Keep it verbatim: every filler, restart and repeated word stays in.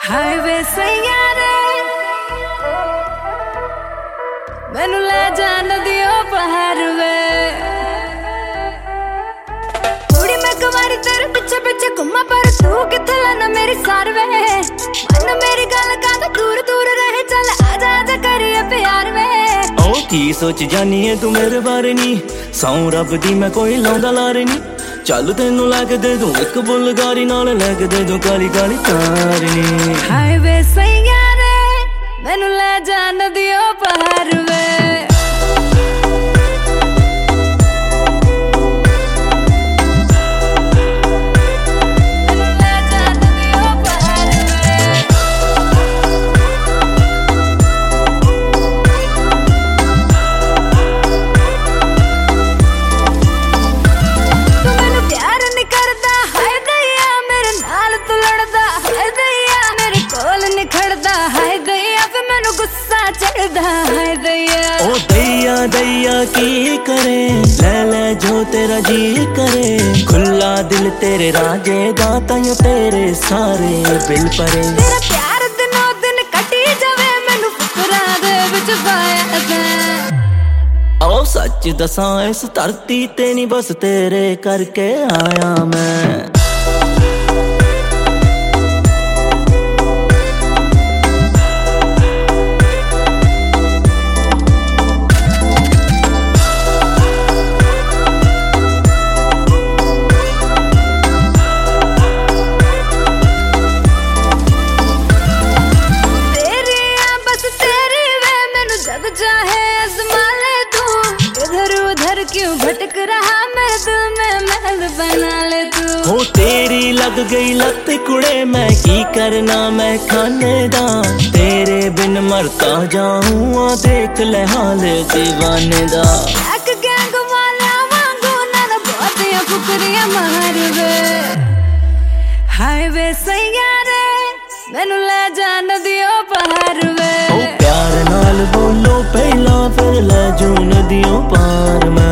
Highway सैयारे मैनू ले जा नदियों पहाड़ वे कुड़ी मैं कुमारी तेरे पीछे पीछे घुमा पर तू किथे लाना मेरी सार वे मन मेरी गल का दूर दूर रहे चल आजा आजा करिए प्यार वे ओ की सोच जानी है तू मेरे बारे नी सौ रब दी मैं कोई लाउंदा लारे नी चल तेनू लैके दे दूं एक बुलगारी नाल लैके दे दूं काली काली तार नी हाईवे सैयारे मैनू ले जा नदियों पहाड़ वे ओ दैया दैया की करे ले ले जो तेरा जी करे खुला दिल तेरे राजे दाता यो तेरे सारे बिल परे तेरा प्यार दिनों दिन कटी जावे मैनू फुकरा दे विच पाया दे ओ सच दसां इस धरती ते नहीं बस तेरे करके आया मैं चाहे आजमा ले तू इधर उधर क्यों भटक रहा मेरे दिल में महल बना ले तू हो तेरी लग गई लत कुड़े मैं की करना मैं खाने दा तेरे बिन मरता जाऊं देख ले हाल दीवाने दा एक गैंग वाला वांगू ना बहुतियां फुकरियां मार वे हाईवे सैयारे मैनू ले जा नदियों पहाड़ वे प्यार नाल बोलो पहला फिर ले जू नदियों पार।